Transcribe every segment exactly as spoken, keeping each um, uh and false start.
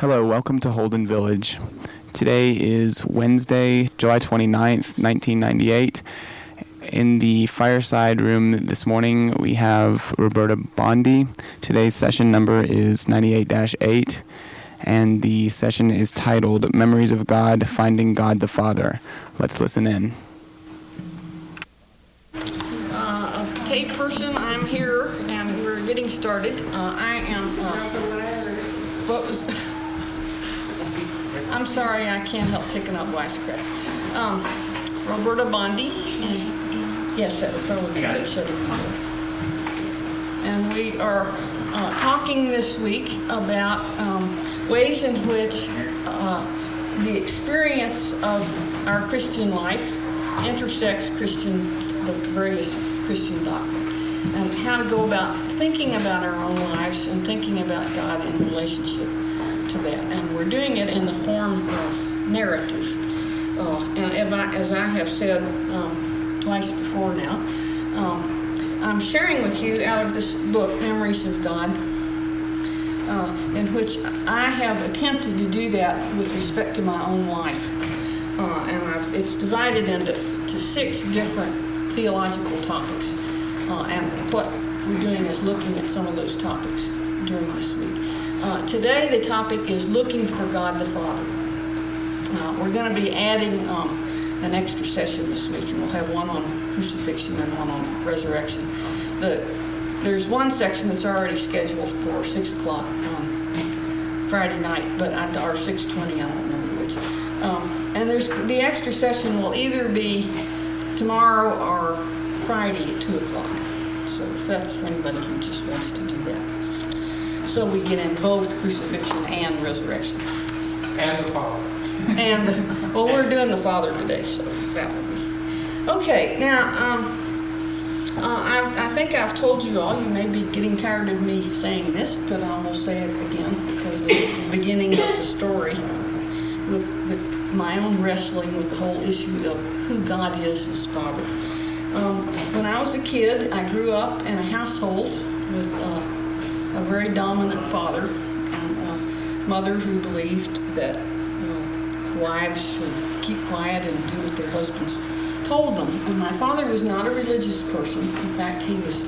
Hello, welcome to Holden Village. Today is Wednesday, July twenty-ninth, nineteen ninety-eight. In the fireside room this morning, we have Roberta Bondi. Today's session number is ninety-eight dash eight, and the session is titled Memories of God, Finding God the Father. Let's listen in. Uh, okay, person, I'm here, and we're getting started. Uh, I am, uh, what was... I'm sorry, I can't help picking up wisecrack. Um, Roberta Bondi, and yes, that would probably be good. Shut it down. And we are uh, talking this week about um, ways in which uh, the experience of our Christian life intersects Christian, the various Christian doctrine, and how to go about thinking about our own lives and thinking about God in relationship to that. And we're doing it in the form of narrative. Uh, and as I, as I have said um, twice before now, um, I'm sharing with you out of this book, Memories of God, uh, in which I have attempted to do that with respect to my own life. Uh, and I've, it's divided into to six different theological topics. Uh, and what we're doing is looking at some of those topics during this week. Uh, today the topic is looking for God the Father. Uh, we're going to be adding um, an extra session this week, and we'll have one on crucifixion and one on resurrection. The, there's one section that's already scheduled for six o'clock on Friday night, but I, or six twenty, I don't remember which. Um, and there's the extra session will either be tomorrow or Friday at two o'clock. So if that's for anybody who just wants to do that. So we get in both crucifixion and resurrection. And the Father. And, the, well, we're doing the Father today, so that will be. Okay, now, um, uh, I, I think I've told you all, you may be getting tired of me saying this, but I will say it again because it's the beginning of the story with the, my own wrestling with the whole issue of who God is as Father. Um, when I was a kid, I grew up in a household with uh, a very dominant father and a mother who believed that uh, wives should keep quiet and do what their husbands told them. And my father was not a religious person. In fact, he was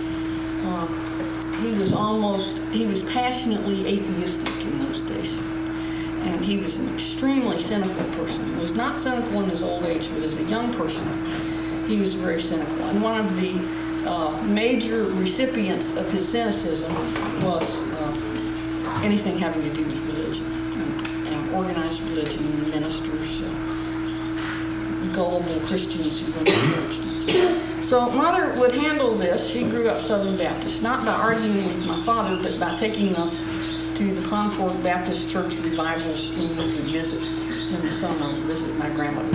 uh, he was almost he was passionately atheistic in those days, and he was an extremely cynical person. He was not cynical in his old age, but as a young person, he was very cynical. And one of the Uh, major recipients of his cynicism was uh, anything having to do with religion, and, and organized religion, ministers, uh, gullible Christians who went to church. So Mother would handle this. She grew up Southern Baptist, not by arguing with my father, but by taking us to the Concord Baptist Church revivals when we could visit in the summer, visit my grandmother.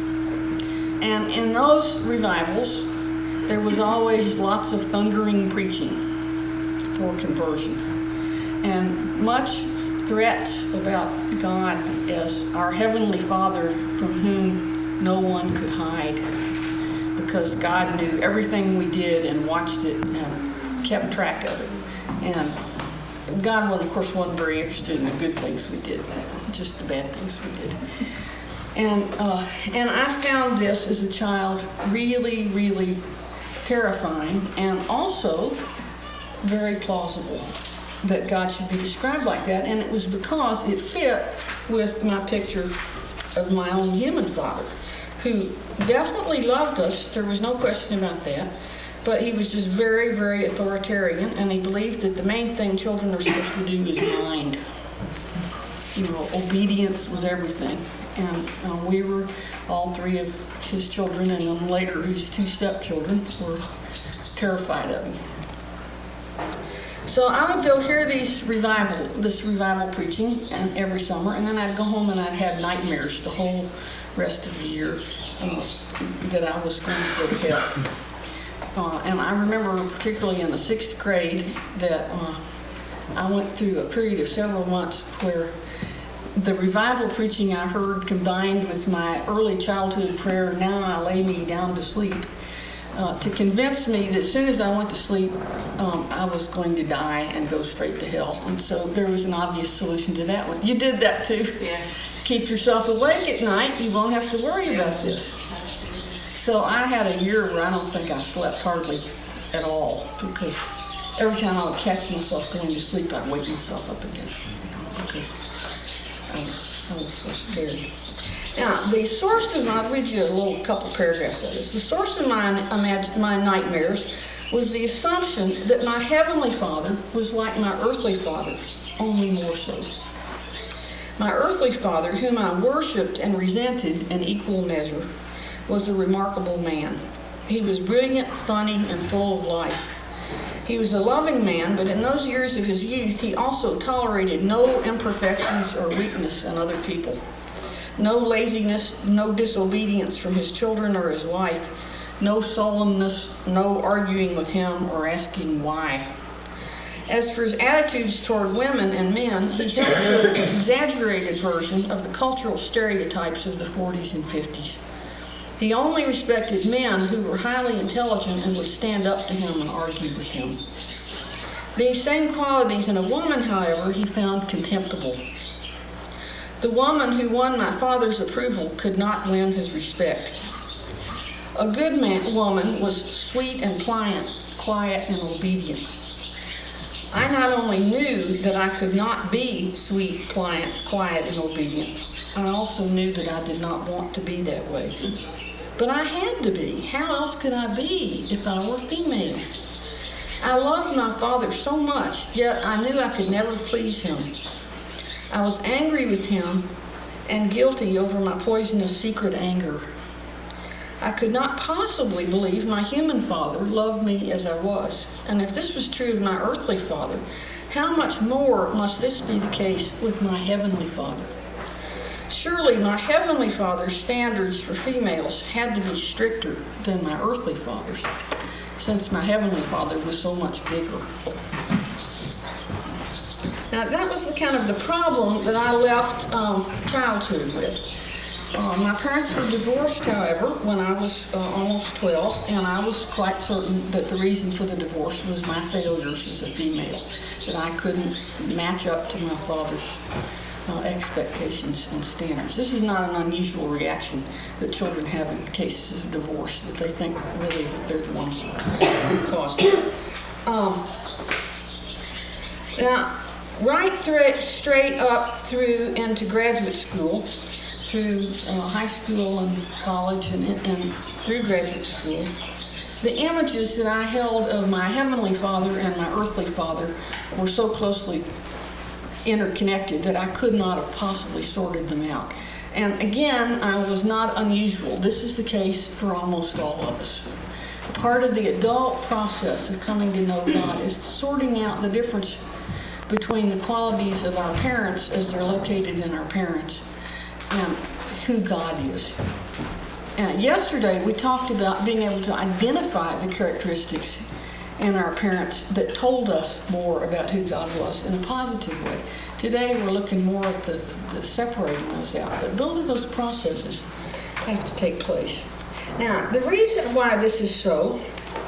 And in those revivals, there was always lots of thundering preaching for conversion, and much threat about God as our Heavenly Father from whom no one could hide, because God knew everything we did and watched it and kept track of it. And God, of course, wasn't very interested in the good things we did, just the bad things we did. And, uh, and I found this as a child really, really terrifying, and also very plausible that God should be described like that. And it was because it fit with my picture of my own human father, who definitely loved us. There was no question about that. But he was just very, very authoritarian, and he believed that the main thing children are supposed to do is mind. You know, obedience was everything. And uh, we were all three of his children, and then later his two stepchildren were terrified of him. So I would go hear these revival, this revival preaching and every summer, and then I'd go home and I'd have nightmares the whole rest of the year um, that I was going to go to hell. Uh, and I remember particularly in the sixth grade that uh, I went through a period of several months where the revival preaching I heard combined with my early childhood prayer, "Now I lay me down to sleep," uh, to convince me that as soon as I went to sleep, um, I was going to die and go straight to hell. And so there was an obvious solution to that one. You did that too. Yeah. Keep yourself awake at night. You won't have to worry about this. So I had a year where I don't think I slept hardly at all, because every time I would catch myself going to sleep, I'd wake myself up again, because I was, I was so scared. Now, the source of my, I'll read you a little couple paragraphs of this. The source of my, imag- my nightmares was the assumption that my heavenly Father was like my earthly father, only more so. My earthly father, whom I worshipped and resented in equal measure, was a remarkable man. He was brilliant, funny, and full of life. He was a loving man, but in those years of his youth, he also tolerated no imperfections or weakness in other people. No laziness, no disobedience from his children or his wife, no sullenness, no arguing with him or asking why. As for his attitudes toward women and men, he held to an exaggerated version of the cultural stereotypes of the forties and fifties. He only respected men who were highly intelligent and would stand up to him and argue with him. These same qualities in a woman, however, he found contemptible. The woman who won my father's approval could not win his respect. A good man, woman was sweet and pliant, quiet and obedient. I not only knew that I could not be sweet, pliant, quiet, and obedient, I also knew that I did not want to be that way. But I had to be. How else could I be if I were female? I loved my father so much, yet I knew I could never please him. I was angry with him and guilty over my poisonous secret anger. I could not possibly believe my human father loved me as I was. And if this was true of my earthly father, how much more must this be the case with my heavenly Father? Surely my heavenly Father's standards for females had to be stricter than my earthly father's, since my heavenly Father was so much bigger. Now, that was the kind of the problem that I left um, childhood with. Uh, my parents were divorced, however, when I was uh, almost twelve, and I was quite certain that the reason for the divorce was my failures as a female, that I couldn't match up to my father's uh, expectations and standards. This is not an unusual reaction that children have in cases of divorce, that they think really that they're the ones who caused it. Um, now, right through, straight up through into graduate school, through uh, high school and college and, and through graduate school, the images that I held of my heavenly Father and my earthly father were so closely interconnected that I could not have possibly sorted them out. And again, I was not unusual. This is the case for almost all of us. Part of the adult process of coming to know God is sorting out the difference between the qualities of our parents as they're located in our parents and who God is. And yesterday we talked about being able to identify the characteristics in our parents that told us more about who God was in a positive way. Today we're looking more at the, the separating those out, but both of those processes have to take place. Now, the reason why this is so,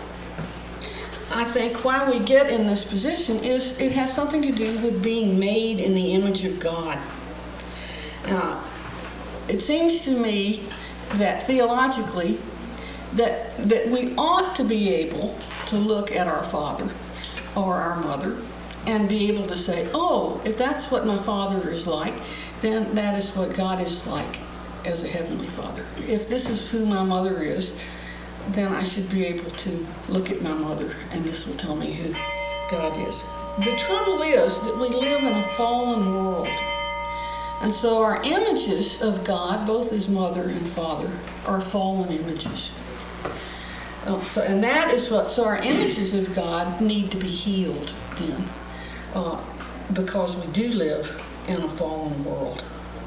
I think why we get in this position is it has something to do with being made in the image of God. Now, it seems to me that theologically that that we ought to be able to look at our father or our mother and be able to say, oh, if that's what my father is like, then that is what God is like as a heavenly Father. If this is who my mother is, then I should be able to look at my mother and this will tell me who God is. The trouble is that we live in a fallen world. And so our images of God, both as mother and father, are fallen images. Uh, so, and that is what, so our images of God need to be healed then, uh, because we do live in a fallen world.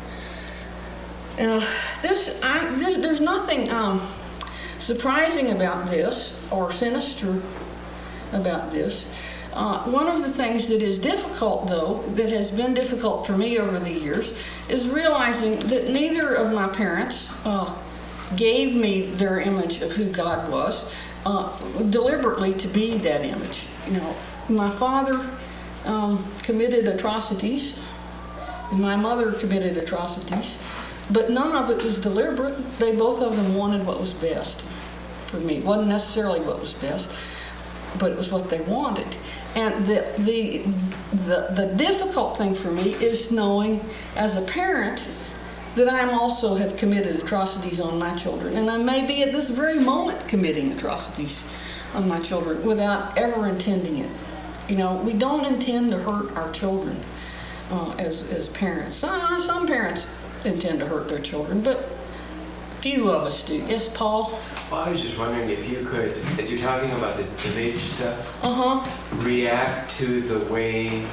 Uh, this, I, this, there's nothing um, surprising about this or sinister about this. Uh, one of the things that is difficult, though, that has been difficult for me over the years, is realizing that neither of my parents uh, gave me their image of who God was, uh, deliberately to be that image. You know, my father um, committed atrocities, and my mother committed atrocities, but none of it was deliberate. They both of them wanted what was best for me. It wasn't necessarily what was best, but it was what they wanted. And the the the, the difficult thing for me is knowing, as a parent, that I am also have committed atrocities on my children, and I may be at this very moment committing atrocities on my children without ever intending it. You know, we don't intend to hurt our children uh, as as parents. Some, some parents intend to hurt their children, but few of us do. Yes, Paul? Well, I was just wondering if you could, as you're talking about this image stuff, Uh-huh. react to the way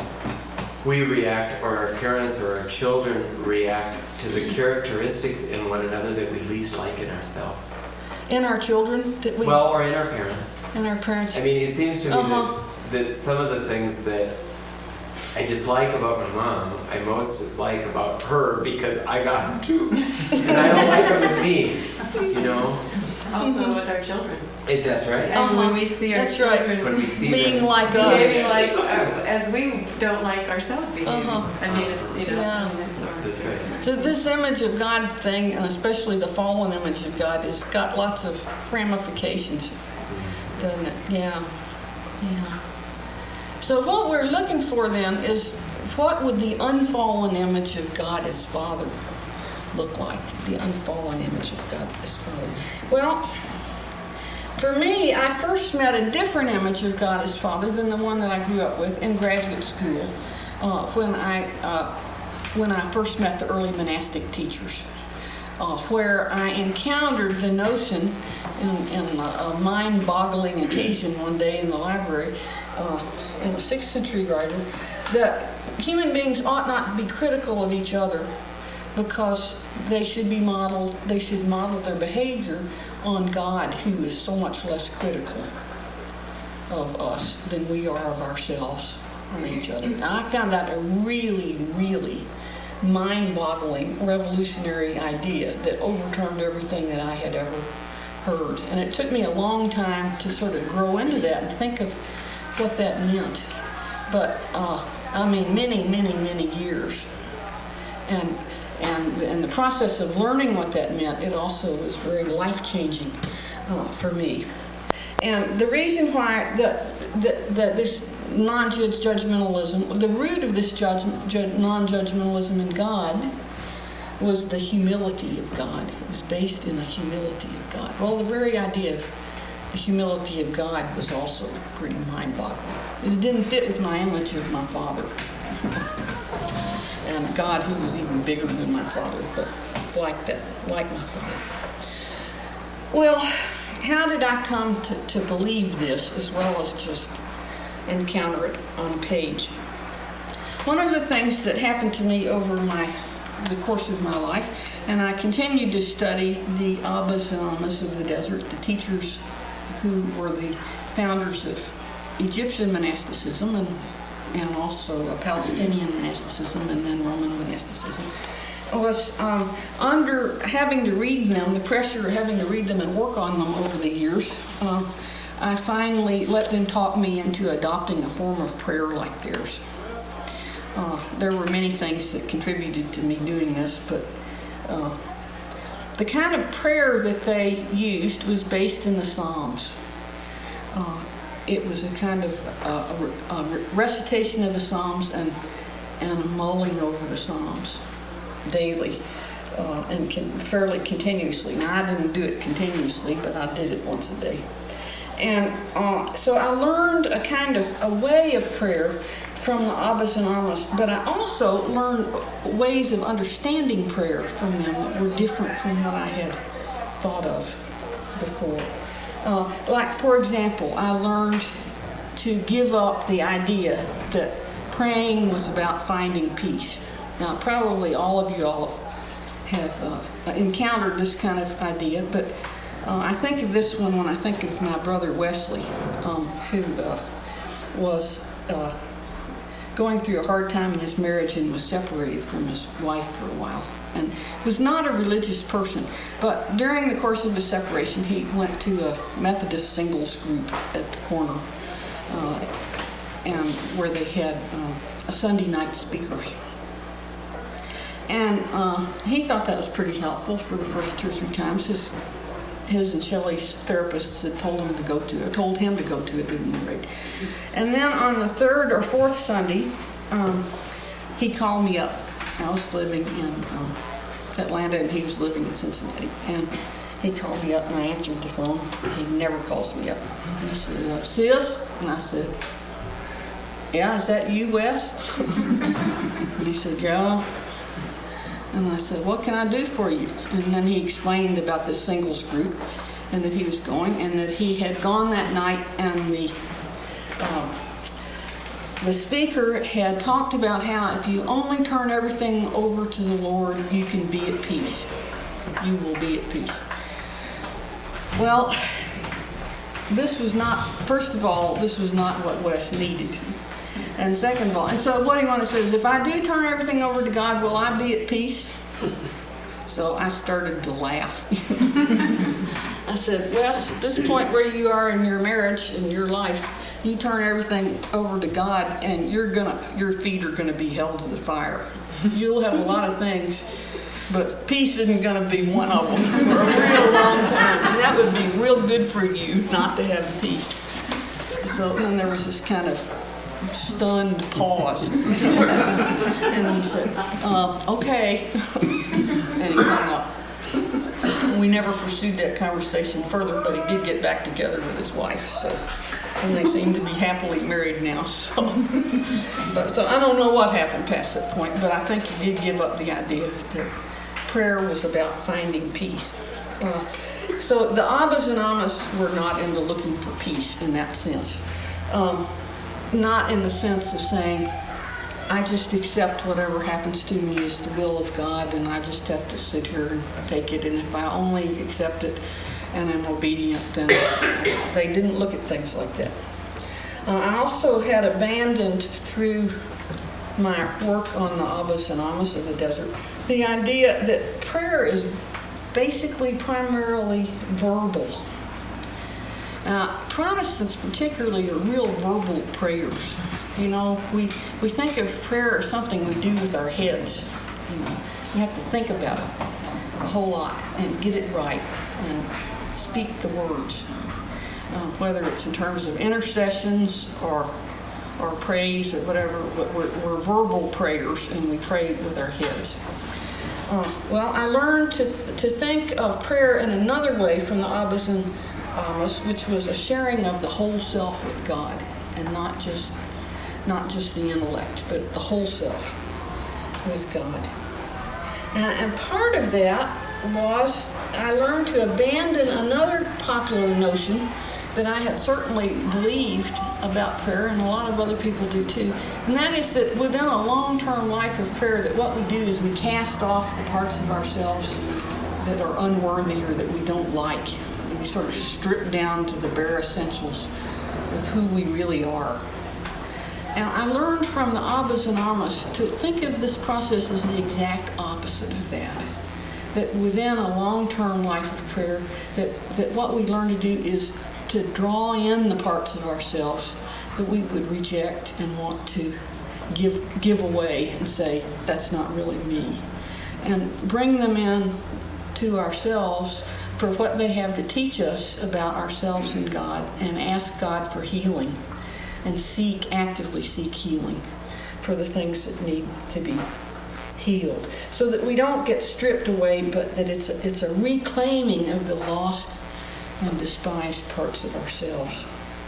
we react, or our parents or our children react to the characteristics in one another that we least like in ourselves. In our children? That we, Well, or in our parents. in our parents? I mean, it seems to me Uh-huh. that, that some of the things that I dislike about my mom, I most dislike about her because I got them too. And I don't like them in me, you know? Also with our children. It, that's right. And Uh-huh. when we see our That's right. children When we see Being them. like us. behaving like, uh, as we don't like ourselves behaving. Uh-huh. I mean, it's, you know, Yeah. I mean, it's our- That's right. So this image of God thing, and especially the fallen image of God, has got lots of ramifications, doesn't it? Yeah, yeah. So what we're looking for then is, what would the unfallen image of God as Father look like? The unfallen image of God as Father. Well, for me, I first met a different image of God as Father than the one that I grew up with in graduate school, uh, when I uh, when I first met the early monastic teachers, uh, where I encountered the notion in, in a, a mind-boggling occasion one day in the library, uh, in a sixth century writer, that human beings ought not be critical of each other because they should be modeled, they should model their behavior on God, who is so much less critical of us than we are of ourselves or each other. And I found that a really, really mind-boggling, revolutionary idea that overturned everything that I had ever heard. And it took me a long time to sort of grow into that and think of what that meant. But, uh, I mean, many, many, many years. And And in the process of learning what that meant, it also was very life-changing uh, for me. And the reason why that, that, that this non-judgmentalism, the root of this judge, judge, non-judgmentalism in God was the humility of God. It was based in the humility of God. Well, the very idea of the humility of God was also pretty mind-boggling. It didn't fit with my image of my Father. And God, who was even bigger than my father, but like that, like my father. Well, how did I come to, to believe this as well as just encounter it on a page? One of the things that happened to me over my the course of my life, and I continued to study the Abbas and Ammas of the desert, the teachers who were the founders of Egyptian monasticism and and also a Palestinian monasticism and then Roman monasticism, was um, under having to read them, the pressure of having to read them and work on them over the years, uh, I finally let them talk me into adopting a form of prayer like theirs. Uh, there were many things that contributed to me doing this, but uh, the kind of prayer that they used was based in the Psalms. Uh, It was a kind of uh, a, a recitation of the Psalms and and a mulling over the Psalms daily uh, and can, fairly continuously. Now, I didn't do it continuously, but I did it once a day. And uh, so I learned a kind of a way of prayer from the Abbas and Ammas, but I also learned ways of understanding prayer from them that were different from what I had thought of before. Uh, like, for example, I learned to give up the idea that praying was about finding peace. Now, probably all of you all have uh, encountered this kind of idea, but uh, I think of this one when I think of my brother Wesley, um, who uh, was uh, going through a hard time in his marriage and was separated from his wife for a while. and was not a religious person. But during the course of his separation, he went to a Methodist singles group at the corner, uh, and where they had uh, a Sunday night speakers. And uh, he thought that was pretty helpful for the first two or three times. His his and Shelley's therapists had told him to go to it, told him to go to it at any rate. And then on the third or fourth Sunday, um, he called me up. I was living in um, Atlanta and he was living in Cincinnati. And he called me up and I answered the phone. He never calls me up. He said, "Sis?" And I said, "Yeah, is that you, Wes?" And he said, "Yeah." And I said, "What can I do for you?" And then he explained about this singles group and that he was going and that he had gone that night and the uh, the speaker had talked about how if you only turn everything over to the Lord, you can be at peace. You will be at peace. Well, this was not, first of all, this was not what Wes needed. And second of all, and so what he wanted to say is, if I do turn everything over to God, will I be at peace? So I started to laugh. I said, "Wes, at this point where you are in your marriage and your life, you turn everything over to God and you're gonna, your feet are gonna be held to the fire. You'll have a lot of things, but peace isn't gonna be one of them for a real long time. And that would be real good for you not to have peace." So then there was this kind of stunned pause. And he said, uh, "Okay." And he hung up. We never pursued that conversation further, but he did get back together with his wife. So, and they seem to be happily married now. So, but, so I don't know what happened past that point, but I think he did give up the idea that prayer was about finding peace. Uh, so the Abbas and Ammas were not into looking for peace in that sense. Um, not in the sense of saying, I just accept whatever happens to me as the will of God, and I just have to sit here and take it, and if I only accept it and am obedient, then they didn't look at things like that. Uh, I also had abandoned, through my work on the Abbas and Ammas of the desert, the idea that prayer is basically primarily verbal. Uh, Protestants particularly are real verbal prayers. You know, we, we think of prayer as something we do with our heads. You know, we have to think about it a whole lot and get it right and speak the words, uh, whether it's in terms of intercessions or or praise or whatever. But we're, we're verbal prayers and we pray with our heads. Uh, well, I learned to to think of prayer in another way from the Abbas and Ammas, which was a sharing of the whole self with God, and not just not just the intellect, but the whole self with God. And, and part of that was I learned to abandon another popular notion that I had certainly believed about prayer, and a lot of other people do too, and that is that within a long-term life of prayer, that what we do is we cast off the parts of ourselves that are unworthy or that we don't like. And we sort of strip down to the bare essentials of who we really are. And I learned from the Abbas and Ammas to think of this process as the exact opposite of that. That within a long-term life of prayer, that, that what we learn to do is to draw in the parts of ourselves that we would reject and want to give give away and say, that's not really me. And bring them in to ourselves for what they have to teach us about ourselves and God, and ask God for healing. And seek, actively seek healing for the things that need to be healed. So that we don't get stripped away, but that it's a, it's a reclaiming of the lost and despised parts of ourselves.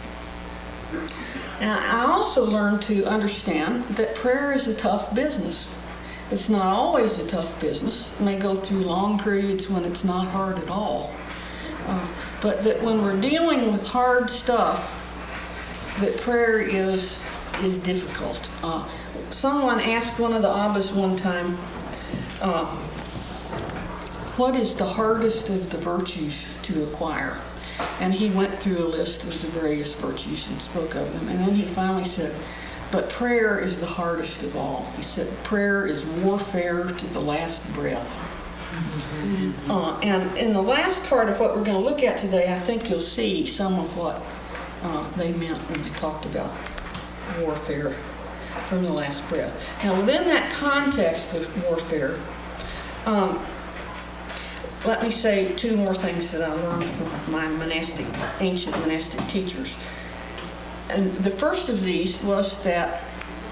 And I also learned to understand that prayer is a tough business. It's not always a tough business. It may go through long periods when it's not hard at all. Uh, but that when we're dealing with hard stuff, that prayer is is difficult. Uh, someone asked one of the Abbas one time, uh, what is the hardest of the virtues to acquire? And he went through a list of the various virtues and spoke of them. And then he finally said, but prayer is the hardest of all. He said prayer is warfare to the last breath. Uh, and in the last part of what we're going to look at today, I think you'll see some of what uh, they meant when they talked about warfare from the last breath. Now, within that context of warfare, um, let me say two more things that I learned from my monastic, ancient monastic teachers. And the first of these was that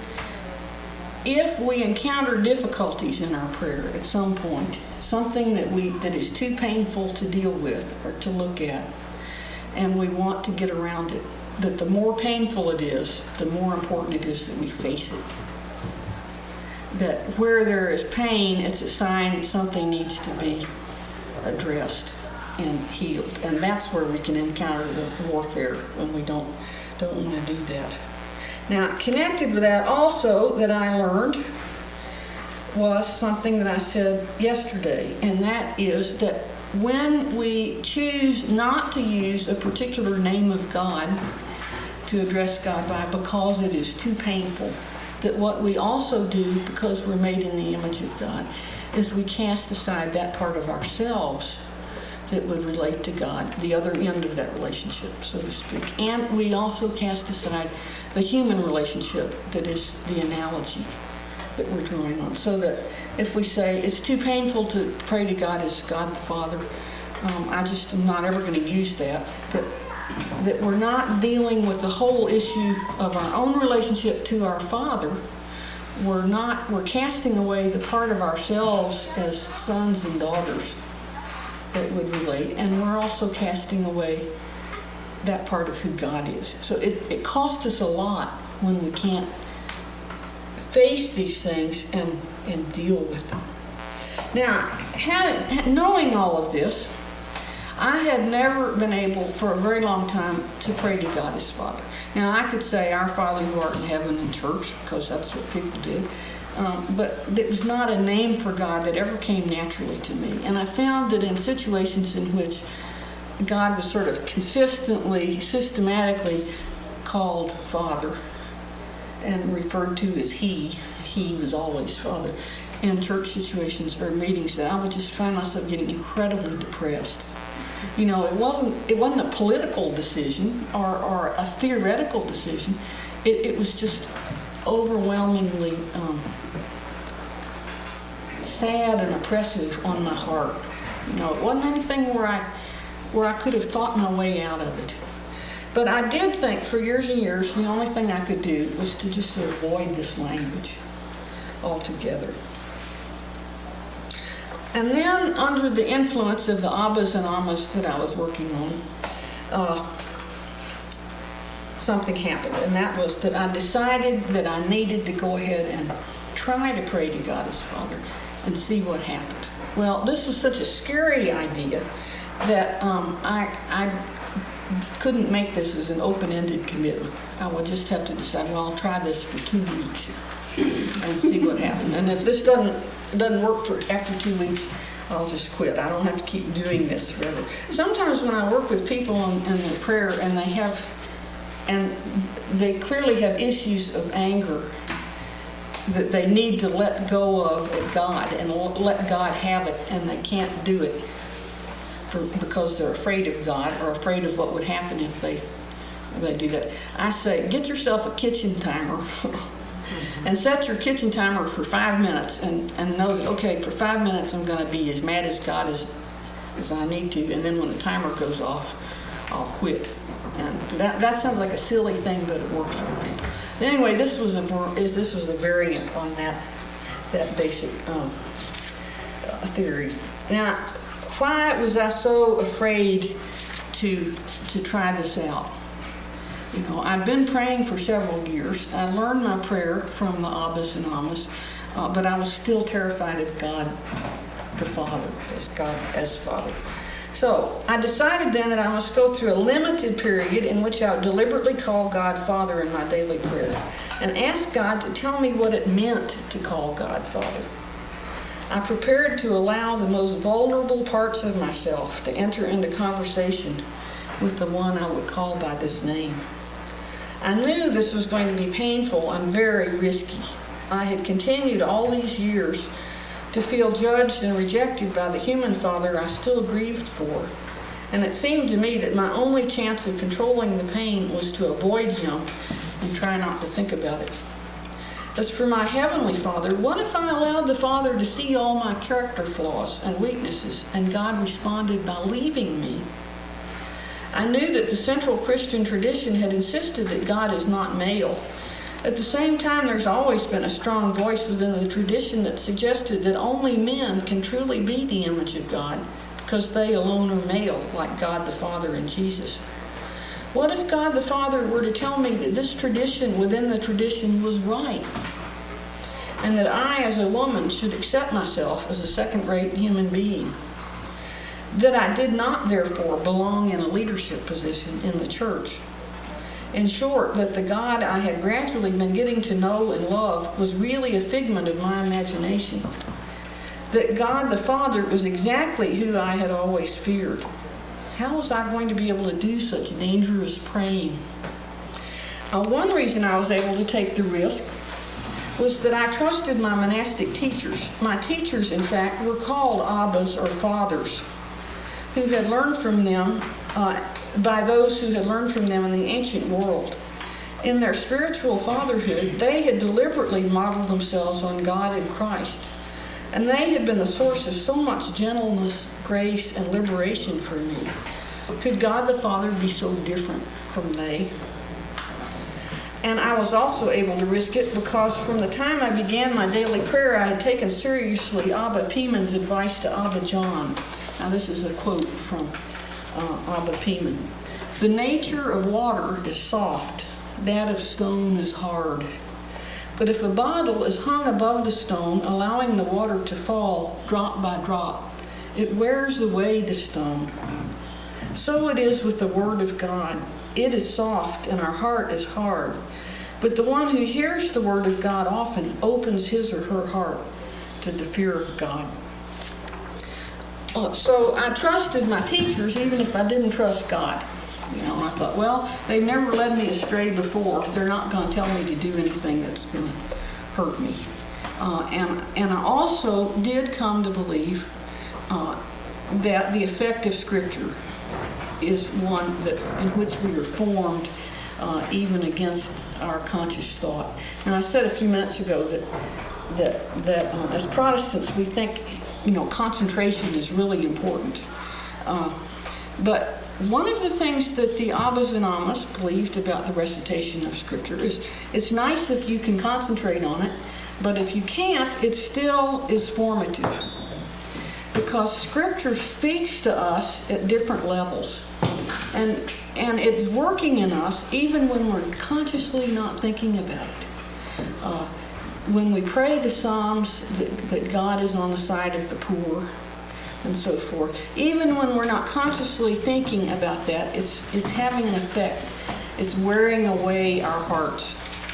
if we encounter difficulties in our prayer at some point, something that we that is too painful to deal with or to look at, and we want to get around it, that the more painful it is, the more important it is that we face it. That where there is pain, it's a sign something needs to be addressed and healed. And that's where we can encounter the warfare when we don't don't want to do that. Now, connected with that also that I learned was something that I said yesterday, and that is that when we choose not to use a particular name of God to address God by because it is too painful, that what we also do, because we're made in the image of God, is we cast aside that part of ourselves that would relate to God, the other end of that relationship, so to speak. And we also cast aside the human relationship that is the analogy that we're drawing on. So that if we say it's too painful to pray to God as God the Father, um, I just am not ever going to use that, that, that we're not dealing with the whole issue of our own relationship to our Father. We're not, we're casting away the part of ourselves as sons and daughters that would relate, and we're also casting away that part of who God is. So it, it costs us a lot when we can't face these things and, and deal with them. Now, having, knowing all of this, I had never been able for a very long time to pray to God as Father. Now, I could say, Our Father who art in heaven in church, because that's what people did. Um, but it was not a name for God that ever came naturally to me. And I found that in situations in which God was sort of consistently, systematically called Father and referred to as He, He was always Father, in church situations or meetings, that I would just find myself getting incredibly depressed. You know, it wasn't it wasn't a political decision or, or a theoretical decision. It, it was just overwhelmingly um, sad and oppressive on my heart. You know, it wasn't anything where I where I could have thought my way out of it. But I did think for years and years the only thing I could do was to just avoid this language altogether. And then, under the influence of the Abbas and Ammas that I was working on, uh, something happened, and that was that I decided that I needed to go ahead and try to pray to God as Father and see what happened. Well, this was such a scary idea that um, I, I couldn't make this as an open-ended commitment. I would just have to decide, well, I'll try this for two weeks and see what happens. And if this doesn't doesn't work for after two weeks, I'll just quit. I don't have to keep doing this forever. Sometimes when I work with people in, in their prayer and they have, and they clearly have issues of anger that they need to let go of at God and let God have it, and they can't do it for, because they're afraid of God or afraid of what would happen if they if they do that. I say, get yourself a kitchen timer and set your kitchen timer for five minutes and, and know that, okay, for five minutes I'm going to be as mad as God as, as I need to, and then when the timer goes off, I'll quit. And that, that sounds like a silly thing, but it works for me. Anyway, this was a this was a variant on that that basic um, theory. Now, why was I so afraid to to try this out? You know, I'd been praying for several years. I learned my prayer from the Abbas and Ammas, uh, but I was still terrified of God, the Father, as God as Father. So I decided then that I must go through a limited period in which I would deliberately call God Father in my daily prayer and ask God to tell me what it meant to call God Father. I prepared to allow the most vulnerable parts of myself to enter into conversation with the one I would call by this name. I knew this was going to be painful and very risky. I had continued all these years to feel judged and rejected by the human father I still grieved for. And it seemed to me that my only chance of controlling the pain was to avoid him and try not to think about it. As for my heavenly Father, what if I allowed the Father to see all my character flaws and weaknesses, and God responded by leaving me? I knew that the central Christian tradition had insisted that God is not male. At the same time, there's always been a strong voice within the tradition that suggested that only men can truly be the image of God, because they alone are male, like God the Father and Jesus. What if God the Father were to tell me that this tradition within the tradition was right, and that I, as a woman, should accept myself as a second-rate human being? That I did not, therefore, belong in a leadership position in the church. In short, that the God I had gradually been getting to know and love was really a figment of my imagination. That God the Father was exactly who I had always feared. How was I going to be able to do such dangerous praying? Uh, one reason I was able to take the risk was that I trusted my monastic teachers. My teachers, in fact, were called Abbas or fathers, who had learned from them uh, by those who had learned from them in the ancient world. In their spiritual fatherhood, they had deliberately modeled themselves on God and Christ, and they had been the source of so much gentleness, grace, and liberation for me. Could God the Father be so different from they? And I was also able to risk it because from the time I began my daily prayer, I had taken seriously Abba Pimen's advice to Abba John. Now this is a quote from uh, Abba Pimen. The nature of water is soft, that of stone is hard. But if a bottle is hung above the stone, allowing the water to fall drop by drop, it wears away the stone. So it is with the Word of God. It is soft and our heart is hard. But the one who hears the Word of God often opens his or her heart to the fear of God. Uh, so I trusted my teachers even if I didn't trust God. You know, I thought, well, they've never led me astray before. They're not going to tell me to do anything that's going to hurt me. Uh, and, and I also did come to believe uh, that the effect of Scripture is one that in which we are formed uh, even against our conscious thought. And I said a few minutes ago that that that uh, as Protestants we think, you know, concentration is really important. Uh, but one of the things that the Abbas and Ammas believed about the recitation of Scripture is it's nice if you can concentrate on it, but if you can't, it still is formative. Because Scripture speaks to us at different levels. And and it's working in us even when we're consciously not thinking about it. Uh, when we pray the Psalms that, that God is on the side of the poor and so forth, even when we're not consciously thinking about that, it's it's having an effect. It's wearing away our hearts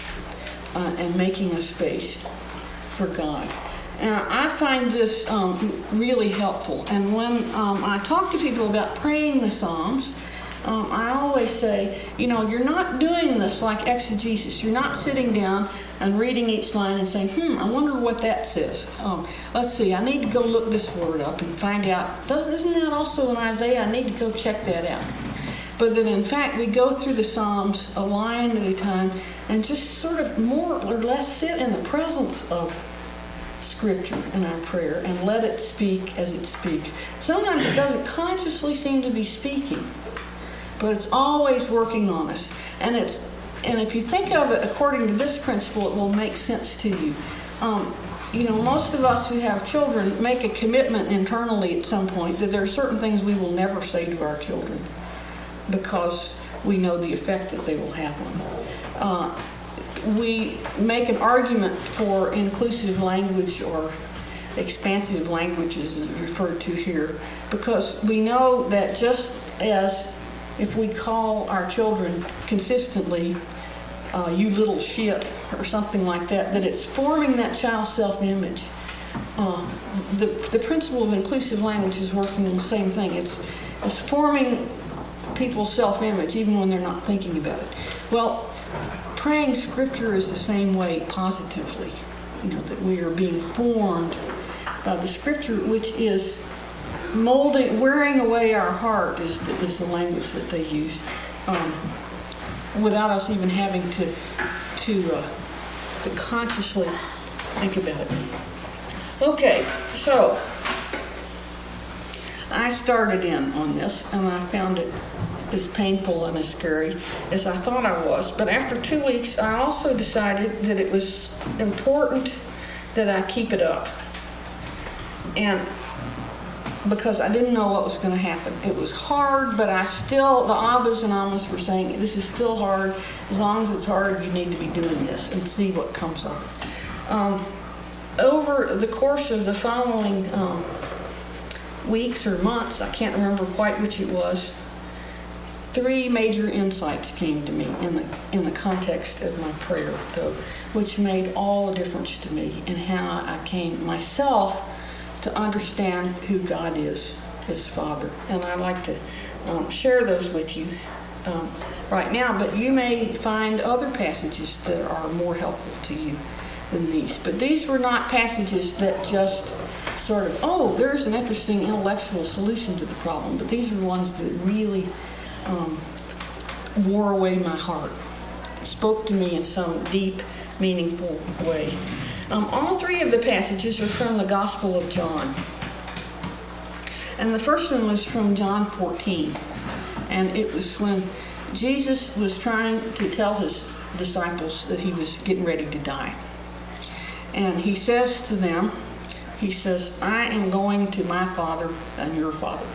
uh, and making a space for God. And I find this um, really helpful. And when um, I talk to people about praying the Psalms, um, I always say, you know, you're not doing this like exegesis. You're not sitting down and reading each line and saying, hmm, I wonder what that says. Um, let's see, I need to go look this word up and find out, doesn't, isn't that also in Isaiah? I need to go check that out. But that in fact we go through the Psalms a line at a time and just sort of more or less sit in the presence of Scripture in our prayer and let it speak as it speaks. Sometimes it doesn't consciously seem to be speaking, but it's always working on us. And it's and if you think of it according to this principle, it will make sense to you. Um, you know, most of us who have children make a commitment internally at some point that there are certain things we will never say to our children because we know the effect that they will have on them. Uh, we make an argument for inclusive language or expansive language is referred to here because we know that just as if we call our children consistently uh, you little shit or something like that, that it's forming that child's self-image. Uh, the, the principle of inclusive language is working the same thing. It's, it's forming people's self-image even when they're not thinking about it. Well, praying Scripture is the same way positively. You know, that we are being formed by the Scripture, which is molding, wearing away our heart is the, is the language that they use, um, without us even having to to uh, to consciously think about it. Okay, so I started in on this, and I found it as painful and as scary as I thought I was. But after two weeks, I also decided that it was important that I keep it up. And because I didn't know what was going to happen. It was hard, but I still, the Abbas and Ammas were saying, this is still hard. As long as it's hard, you need to be doing this and see what comes up. Um, over the course of the following um, weeks or months, I can't remember quite which it was, three major insights came to me in the in the context of my prayer, though, which made all the difference to me in how I came myself to understand who God is as Father. And I'd like to um, share those with you um, right now, but you may find other passages that are more helpful to you than these. But these were not passages that just sort of, oh, there's an interesting intellectual solution to the problem, but these are ones that really um, wore away my heart, spoke to me in some deep, meaningful way. Um, all three of the passages are from the Gospel of John. And the first one was from John fourteen. And it was when Jesus was trying to tell his disciples that he was getting ready to die. And he says to them, he says, I am going to my Father and your Father.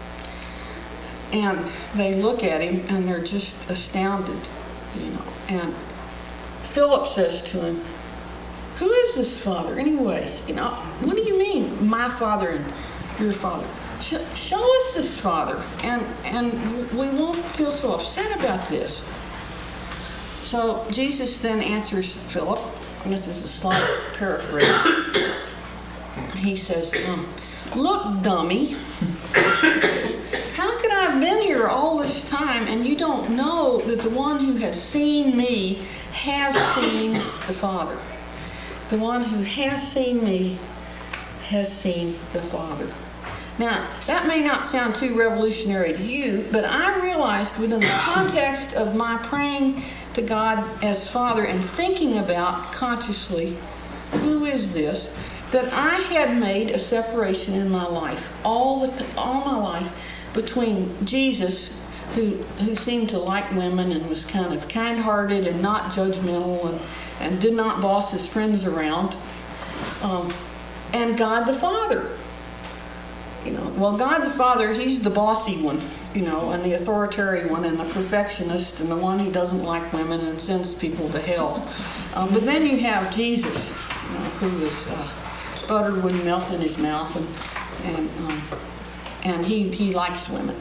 And they look at him and they're just astounded, you know. And Philip says to him, who is this Father anyway? You know, what do you mean, my Father and your Father? Sh- show us this Father, and and we won't feel so upset about this. So Jesus then answers Philip, and this is a slight paraphrase. He says, um, look, dummy. He says, how could I have been here all this time and you don't know that the one who has seen me has seen the Father? The one who has seen me has seen the Father. Now, that may not sound too revolutionary to you, but I realized within the context of my praying to God as Father and thinking about consciously, who is this, that I had made a separation in my life, all the all my life, between Jesus, who who seemed to like women and was kind of kind-hearted and not judgmental and, and did not boss his friends around, um, and God the Father. You know, well, God the Father, he's the bossy one, you know, and the authoritarian one, and the perfectionist, and the one who doesn't like women and sends people to hell. Um, but then you have Jesus, you know, who is uh, butter wouldn't melt in his mouth, and and um, and he he likes women.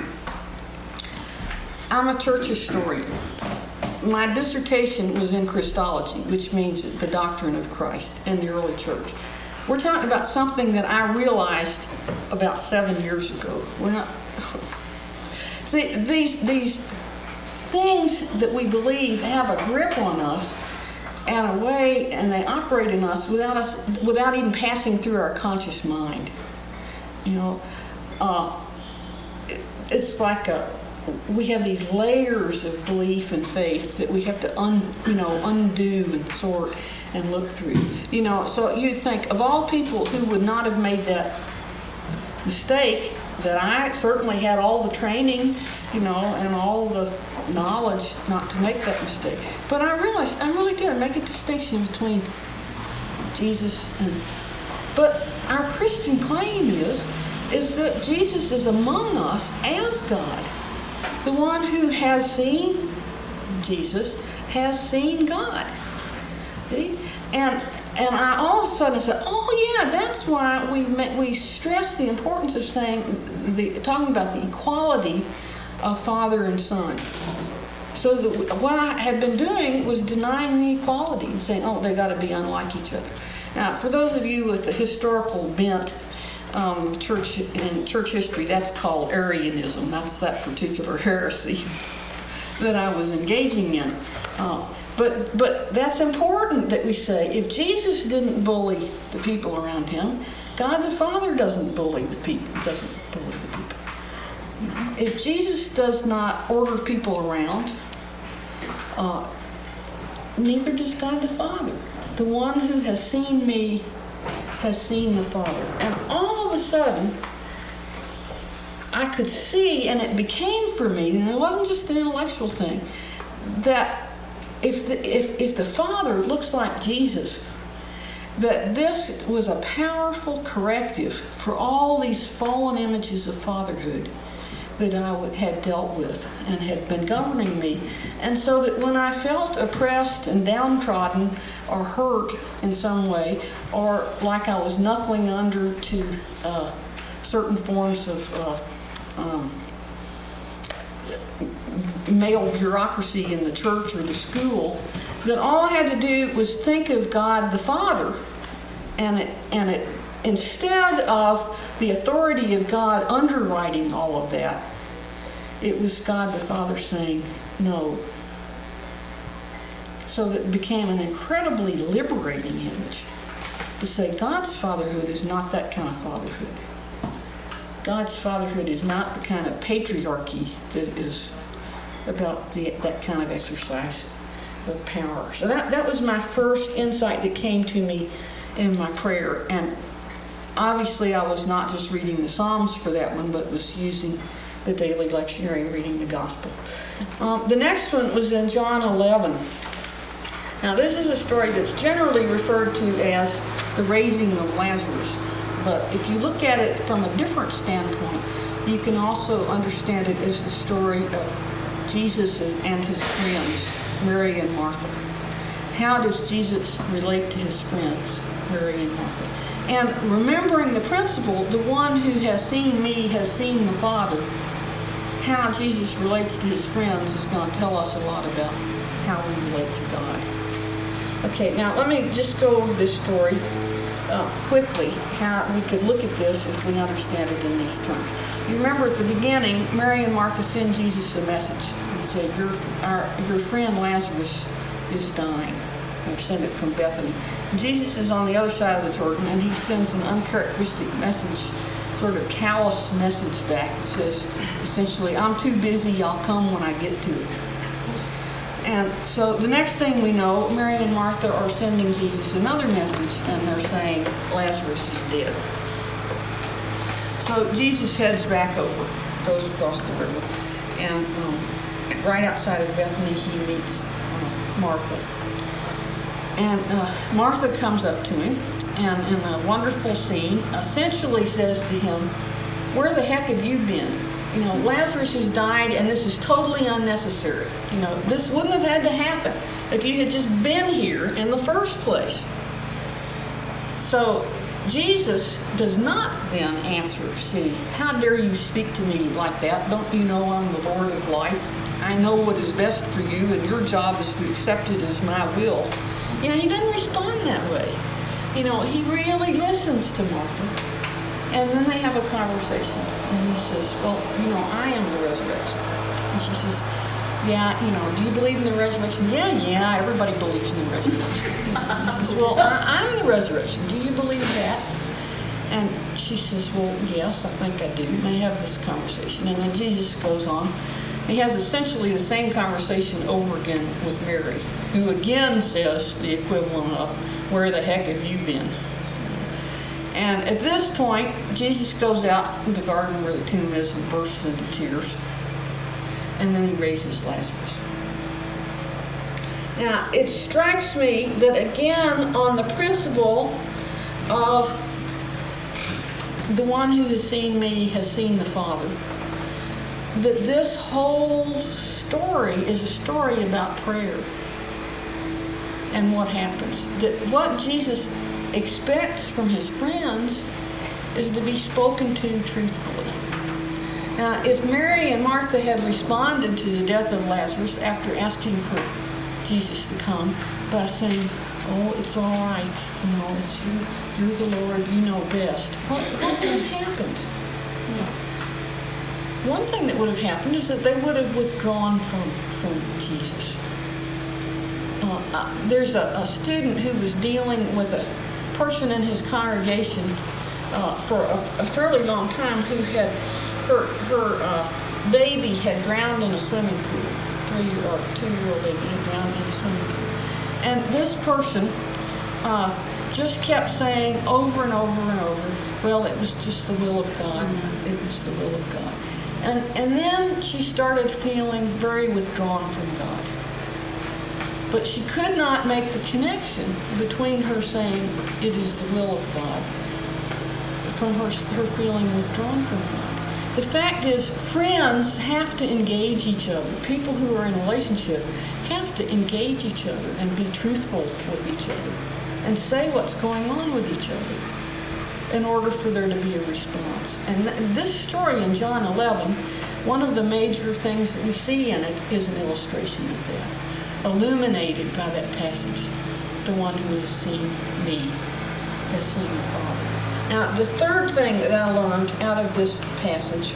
I'm a church historian. My dissertation was in Christology, which means the doctrine of Christ in the early church. We're talking about something that I realized about seven years ago. We're not. See, these these things that we believe have a grip on us, and a way, and they operate in us without us, without even passing through our conscious mind. You know, uh, it, it's like a. We have these layers of belief and faith that we have to un, you know, undo and sort and look through. You know, so you'd think of all people who would not have made that mistake, that I certainly had all the training, you know, and all the knowledge not to make that mistake. But I realized I really did make a distinction between Jesus and. But our Christian claim is, is that Jesus is among us as God. The one who has seen Jesus has seen God. See? And and I all of a sudden said, oh yeah, that's why we we stress the importance of saying the talking about the equality of Father and Son. So that what I had been doing was denying the equality and saying, oh, they got to be unlike each other. Now, for those of you with the historical bent. Um, church in church history, that's called Arianism. That's that particular heresy that I was engaging in. Uh, But but that's important that we say, if Jesus didn't bully the people around him, God the Father doesn't bully the people, doesn't bully the people. You know, if Jesus does not order people around, uh, neither does God the Father. The one who has seen me has seen the Father. And all of a sudden, I could see, and it became for me, and it wasn't just an intellectual thing, that if the, if, if the Father looks like Jesus, that this was a powerful corrective for all these fallen images of fatherhood that I would, had dealt with and had been governing me. And so that when I felt oppressed and downtrodden or hurt in some way, or like I was knuckling under to uh, certain forms of uh, um, male bureaucracy in the church or the school, that all I had to do was think of God the Father, and it, and it, instead of the authority of God underwriting all of that, it was God the Father saying no. So that it became an incredibly liberating image to say God's fatherhood is not that kind of fatherhood. God's fatherhood is not the kind of patriarchy that is about the, that kind of exercise of power. So that, that was my first insight that came to me in my prayer. And obviously I was not just reading the Psalms for that one, but was using the daily lectionary, reading the gospel. Um, the next one was in John eleven. Now this is a story that's generally referred to as the raising of Lazarus. But if you look at it from a different standpoint, you can also understand it as the story of Jesus and his friends, Mary and Martha. How does Jesus relate to his friends, Mary and Martha? And remembering the principle, the one who has seen me has seen the Father, how Jesus relates to his friends is going to tell us a lot about how we relate to God. Okay, now let me just go over this story uh, quickly, how we could look at this if we understand it in these terms. You remember at the beginning, Mary and Martha send Jesus a message and say, your, our, your friend Lazarus is dying. They send it from Bethany. And Jesus is on the other side of the Jordan, and he sends an uncharacteristic message, sort of callous message back. It says, essentially, I'm too busy, I'll come when I get to it. And so the next thing we know, Mary and Martha are sending Jesus another message, and they're saying, Lazarus is dead. So Jesus heads back over, goes across the river, and um, right outside of Bethany, he meets uh, Martha. And uh, Martha comes up to him, and in a wonderful scene, essentially says to him, where the heck have you been? You know, Lazarus has died, and this is totally unnecessary. You know, this wouldn't have had to happen if you had just been here in the first place. So Jesus does not then answer, see, how dare you speak to me like that? Don't you know I'm the Lord of life? I know what is best for you, and your job is to accept it as my will. You know, he doesn't respond that way. You know, he really listens to Martha. And then they have a conversation. And he says, well, you know, I am the resurrection. And she says, yeah, you know, do you believe in the resurrection? Yeah, yeah, everybody believes in the resurrection. And he says, well, I, I'm the resurrection. Do you believe that? And she says, well, yes, I think I do. And they have this conversation. And then Jesus goes on. He has essentially the same conversation over again with Mary, who again says the equivalent of, where the heck have you been? And at this point, Jesus goes out in the garden where the tomb is and bursts into tears. And then he raises Lazarus. Now, it strikes me that again, on the principle of the one who has seen me has seen the Father, that this whole story is a story about prayer and what happens. That what Jesus expects from his friends is to be spoken to truthfully. Now, if Mary and Martha had responded to the death of Lazarus after asking for Jesus to come by saying, oh, it's all right, you know, it's you, you're the Lord, you know best, what, what would have happened? You know, one thing that would have happened is that they would have withdrawn from, from Jesus. uh, uh, there's a, a student who was dealing with a person in his congregation uh, for a, a fairly long time who had her her uh, baby had drowned in a swimming pool. Three or two-year-old baby had drowned in a swimming pool, and this person uh, just kept saying over and over and over, "Well, it was just the will of God. It was the will of God." And and then she started feeling very withdrawn from God. But she could not make the connection between her saying it is the will of God from her, her feeling withdrawn from God. The fact is, friends have to engage each other. People who are in a relationship have to engage each other and be truthful with each other and say what's going on with each other in order for there to be a response. And th- this story in John eleven, one of the major things that we see in it is an illustration of that, illuminated by that passage. The one who has seen me has seen the Father. Now, the third thing that I learned out of this passage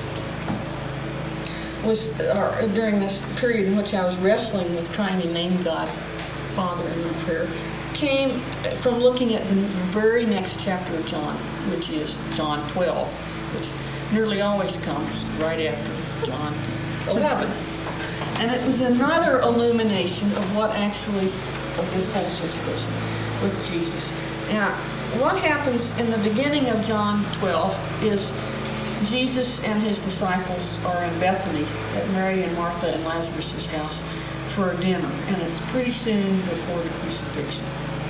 was or during this period in which I was wrestling with trying to name God Father in my prayer, came from looking at the very next chapter of John, which is John twelve, which nearly always comes right after John eleven. And it was another illumination of what actually, of this whole situation with Jesus. Now, what happens in the beginning of John twelve is Jesus and his disciples are in Bethany at Mary and Martha and Lazarus' house for a dinner, and it's pretty soon before the crucifixion.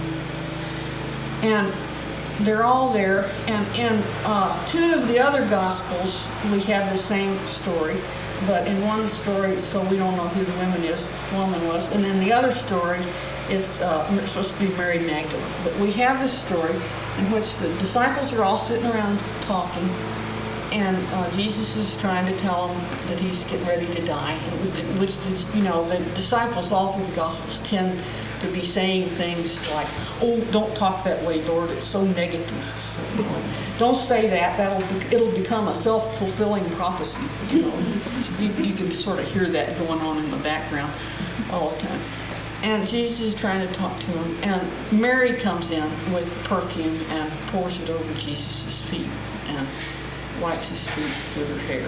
And they're all there, and in uh, two of the other Gospels, we have the same story, but in one story, so we don't know who the woman is, woman was, and in the other story, it's uh, supposed to be Mary Magdalene. But we have this story in which the disciples are all sitting around talking, and uh, Jesus is trying to tell them that he's getting ready to die, and which, you know, the disciples all through the Gospels tend to be saying things like, "Oh, don't talk that way, Lord. It's so negative. You know, don't say that. That'll be, it'll become a self-fulfilling prophecy." You know, you, you can sort of hear that going on in the background all the time. And Jesus is trying to talk to him, and Mary comes in with the perfume and pours it over Jesus' feet and wipes his feet with her hair.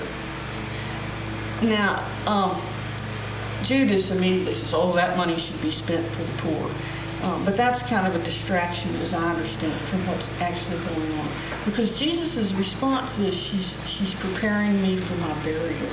Now, um, Judas immediately says, "Oh, that money should be spent for the poor." Um, but that's kind of a distraction, as I understand, from what's actually going on. Because Jesus' response is, she's, she's preparing me for my burial.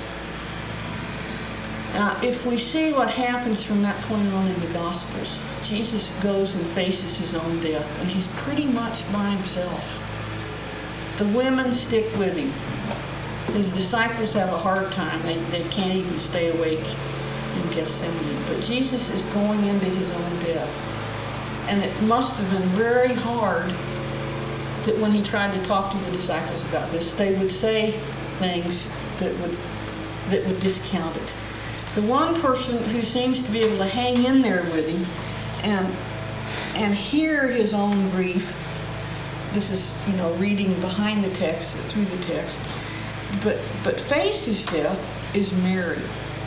Now, if we see what happens from that point on in the Gospels, Jesus goes and faces his own death, and he's pretty much by himself. The women stick with him. His disciples have a hard time. They, they can't even stay awake in Gethsemane. But Jesus is going into his own death. And it must have been very hard that when he tried to talk to the disciples about this, they would say things that would that would discount it. The one person who seems to be able to hang in there with him and and hear his own grief, this is, you know, reading behind the text, through the text, but but face his death is Mary.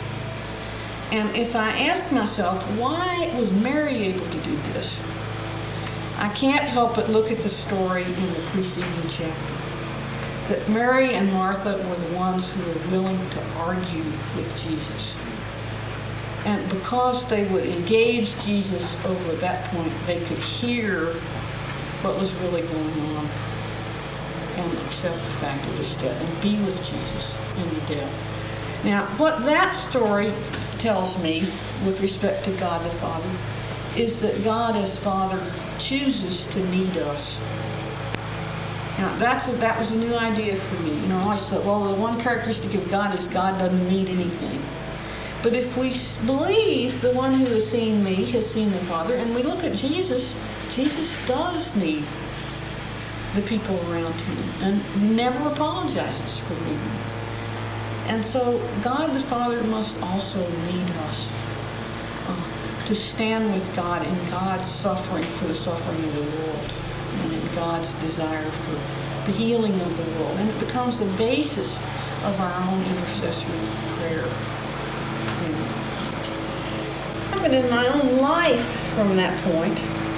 And if I ask myself, why was Mary able to do this? I can't help but look at the story in the preceding chapter. That Mary and Martha were the ones who were willing to argue with Jesus. And because they would engage Jesus over at that point, they could hear what was really going on and accept the fact of his death and be with Jesus in the death. Now, what that story tells me with respect to God the Father is that God as Father chooses to need us. Now, that's a, that was a new idea for me. You know, I said, well, the one characteristic of God is God doesn't need anything. But if we believe the one who has seen me has seen the Father, and we look at Jesus, Jesus does need the people around him and never apologizes for needing them. And so God the Father must also need us uh, to stand with God in God's suffering for the suffering of the world and in God's desire for the healing of the world. And it becomes the basis of our own intercessory prayer. And what happened in my own life from that point.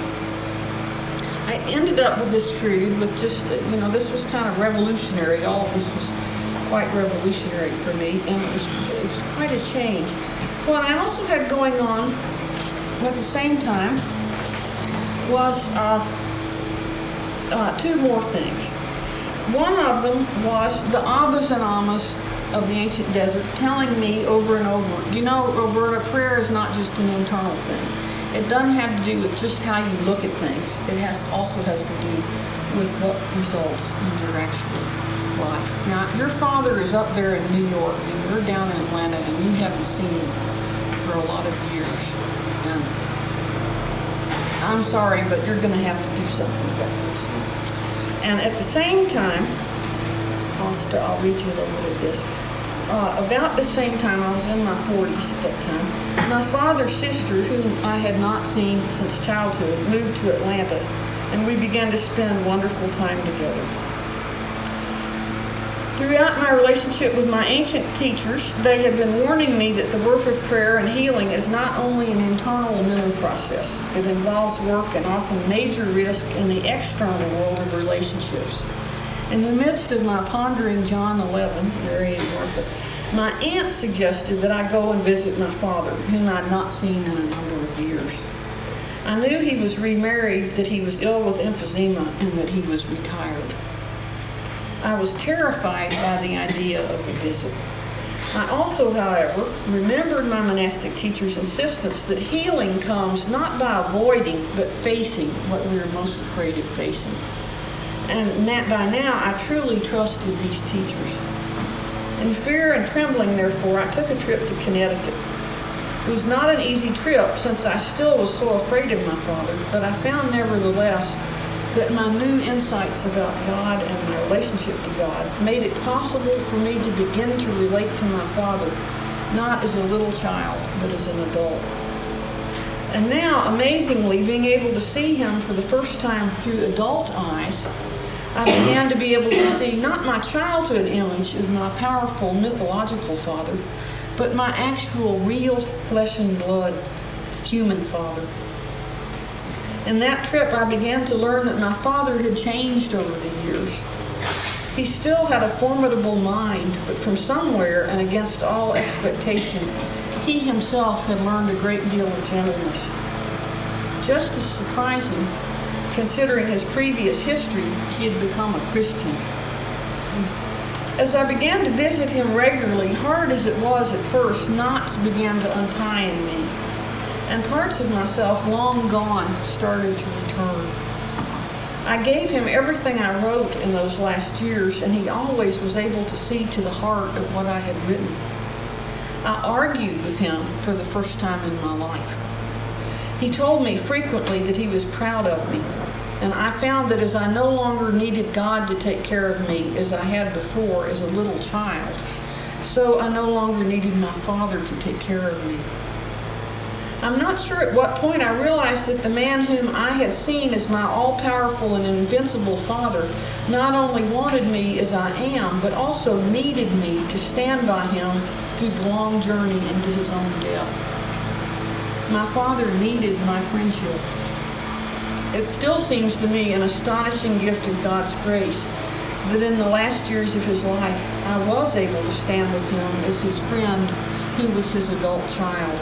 I ended up with this period with just, uh, you know, this was kind of revolutionary. All of this was quite revolutionary for me, and it was, it was quite a change. What I also had going on at the same time was uh, uh, two more things. One of them was the Abbas and Ammas of the ancient desert telling me over and over, you know, Roberta, prayer is not just an internal thing. It doesn't have to do with just how you look at things. It has also has to do with what results in your actual life. Now, your father is up there in New York, and you're down in Atlanta, and you haven't seen him for a lot of years. And I'm sorry, but you're going to have to do something about this. And at the same time, I'll, st- I'll read you a little bit of this. Uh, about the same time, I was in my forties at that time, my father's sister, whom I had not seen since childhood, moved to Atlanta, and we began to spend wonderful time together. Throughout my relationship with my ancient teachers, they had been warning me that the work of prayer and healing is not only an internal mental process. It involves work and often major risk in the external world of relationships. In the midst of my pondering John eleven, Mary and Martha, my aunt suggested that I go and visit my father, whom I'd not seen in a number of years. I knew he was remarried, that he was ill with emphysema, and that he was retired. I was terrified by the idea of a visit. I also, however, remembered my monastic teacher's insistence that healing comes not by avoiding, but facing what we are most afraid of facing. And that by now, I truly trusted these teachers. In fear and trembling, therefore, I took a trip to Connecticut. It was not an easy trip, since I still was so afraid of my father, but I found, nevertheless, that my new insights about God and my relationship to God made it possible for me to begin to relate to my father, not as a little child, but as an adult. And now, amazingly, being able to see him for the first time through adult eyes, I began to be able to see not my childhood image of my powerful mythological father, but my actual real flesh and blood human father. In that trip, I began to learn that my father had changed over the years. He still had a formidable mind, but from somewhere and against all expectation, he himself had learned a great deal of gentleness. Just as surprising, considering his previous history, he had become a Christian. As I began to visit him regularly, hard as it was at first, knots began to untie in me, and parts of myself long gone started to return. I gave him everything I wrote in those last years, and he always was able to see to the heart of what I had written. I argued with him for the first time in my life. He told me frequently that he was proud of me, and I found that as I no longer needed God to take care of me as I had before as a little child, so I no longer needed my father to take care of me. I'm not sure at what point I realized that the man whom I had seen as my all-powerful and invincible father not only wanted me as I am, but also needed me to stand by him through the long journey into his own death. My father needed my friendship. It still seems to me an astonishing gift of God's grace that in the last years of his life, I was able to stand with him as his friend who was his adult child.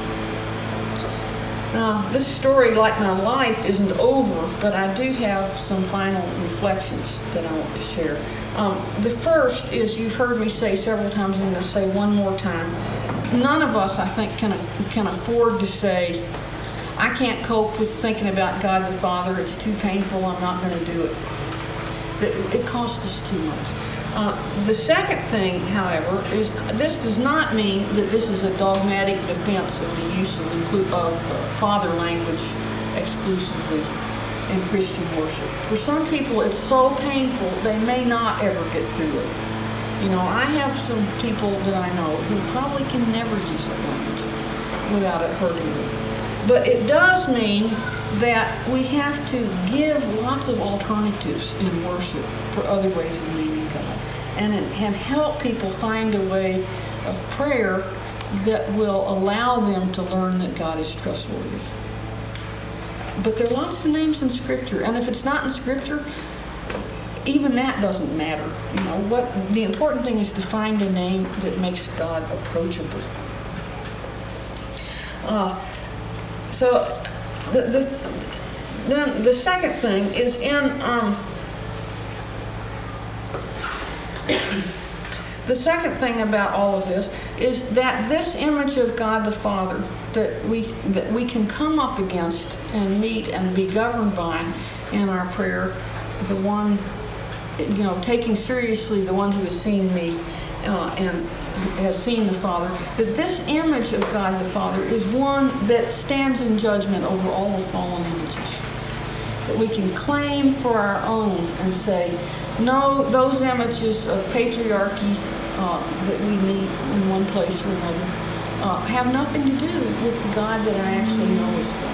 Now, this story, like my life, isn't over, but I do have some final reflections that I want to share. Um, the first is, you've heard me say several times, I'm going to say one more time, none of us, I think, can, can afford to say, I can't cope with thinking about God the Father, it's too painful, I'm not going to do it. It, it costs us too much. Uh, the second thing, however, is this does not mean that this is a dogmatic defense of the use of, inclu- of uh, father language exclusively in Christian worship. For some people, it's so painful, they may not ever get through it. You know, I have some people that I know who probably can never use that language without it hurting them. But it does mean that we have to give lots of alternatives in worship for other ways of meeting God, and, and help people find a way of prayer that will allow them to learn that God is trustworthy. but there are lots of names in Scripture, and if it's not in Scripture, even that doesn't matter. You know, what the important thing is to find a name that makes God approachable. Uh, so, the, the then the second thing is in um, the second thing about all of this is that this image of God the Father that we that we can come up against and meet and be governed by in our prayer, the one, you know, taking seriously the one who has seen me uh, and has seen the Father, that this image of God the Father is one that stands in judgment over all the fallen images. That we can claim for our own and say, no, those images of patriarchy uh, that we meet in one place or another uh, have nothing to do with the God that I actually know as Father.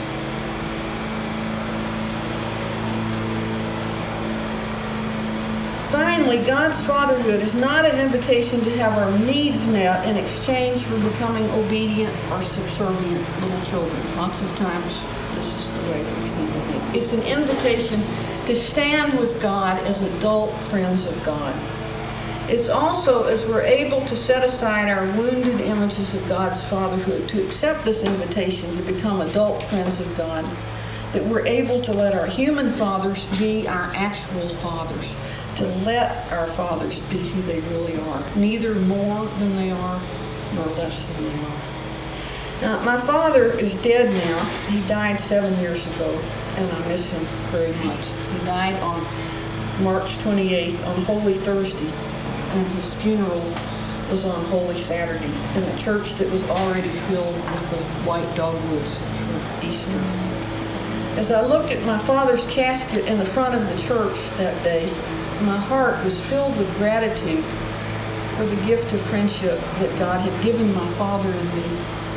Finally, God's fatherhood is not an invitation to have our needs met in exchange for becoming obedient or subservient little children. Lots of times, this is the way we see it. It's an invitation to stand with God as adult friends of God. It's also, as we're able to set aside our wounded images of God's fatherhood, to accept this invitation to become adult friends of God, that we're able to let our human fathers be our actual fathers, to let our fathers be who they really are, neither more than they are, nor less than they are. Now, my father is dead now. He died seven years ago, and I miss him very much. He died on March twenty-eighth, on Holy Thursday, and his funeral was on Holy Saturday in a church that was already filled with the white dogwoods for Easter. As I looked at my father's casket in the front of the church that day, my heart was filled with gratitude for the gift of friendship that God had given my father and me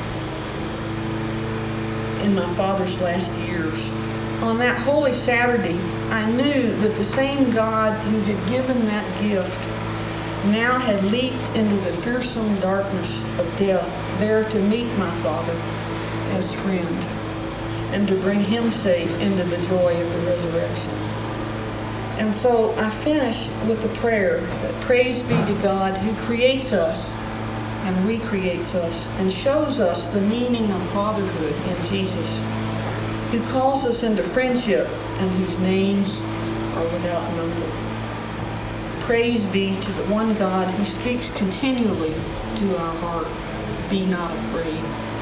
in my father's last years. On that Holy Saturday, I knew that the same God who had given that gift now had leaped into the fearsome darkness of death, there to meet my father as friend and to bring him safe into the joy of the resurrection. And so I finish with the prayer that praise be to God who creates us and recreates us and shows us the meaning of fatherhood in Jesus, who calls us into friendship and whose names are without number. Praise be to the one God who speaks continually to our heart. Be not afraid.